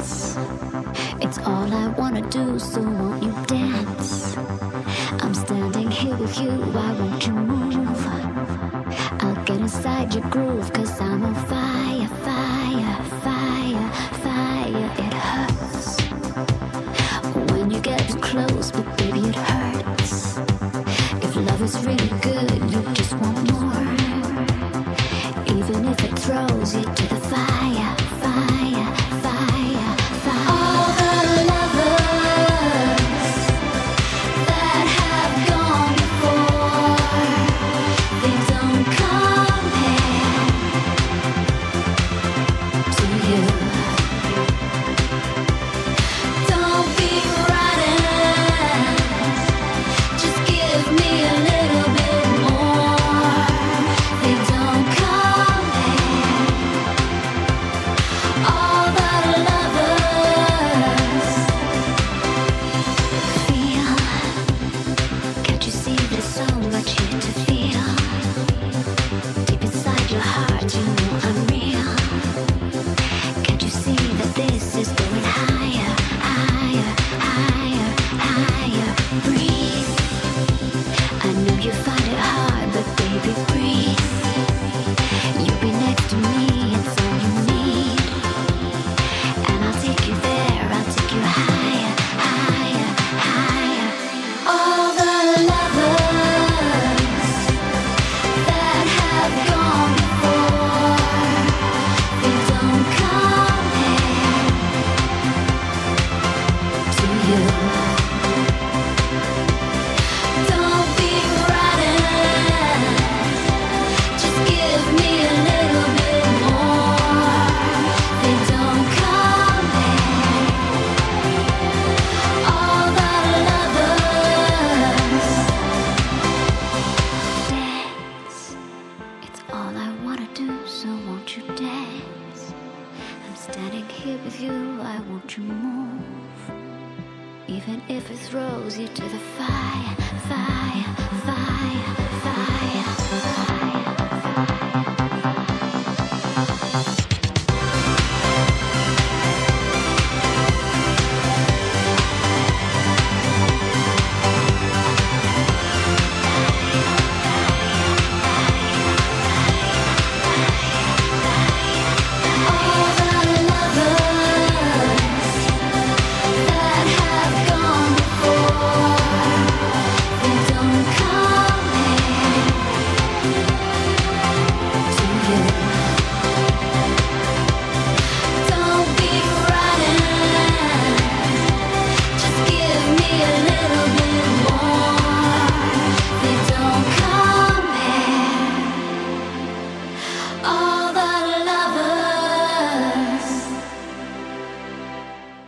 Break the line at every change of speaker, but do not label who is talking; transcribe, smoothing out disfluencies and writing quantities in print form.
dance. It's all I wanna do, so won't you dance? I'm standing here with you, why won't you move? I'll get inside your groove, cause I'm on fire, fire, fire, fire. It hurts when you get too close, but baby it hurts. If love is really good, you just want more. Even if it throws you to the fire, fire, fire, fire. All the lovers that have gone before, they don't compare to you. Don't be frightened, just give me a little bit more. They don't compare. All the lovers feel. Can't you see there's so much here to feel? Deep inside your heart, you know I'm real. Can't you see that this is going higher, higher, higher, higher? Breathe. I know you find it hard, but baby, breathe. You'll be next to me, it's all you need. And I'll take you there, I'll take you higher, higher, higher. All the lovers that have gone before, they don't compare to you. Don't be frightened, just give me a little bit more. They don't compare. All the lovers dance. It's all I wanna do, so won't you dance? I'm standing here with you, why won't you move? Even if it throws you to the fire, fire, fire, fire.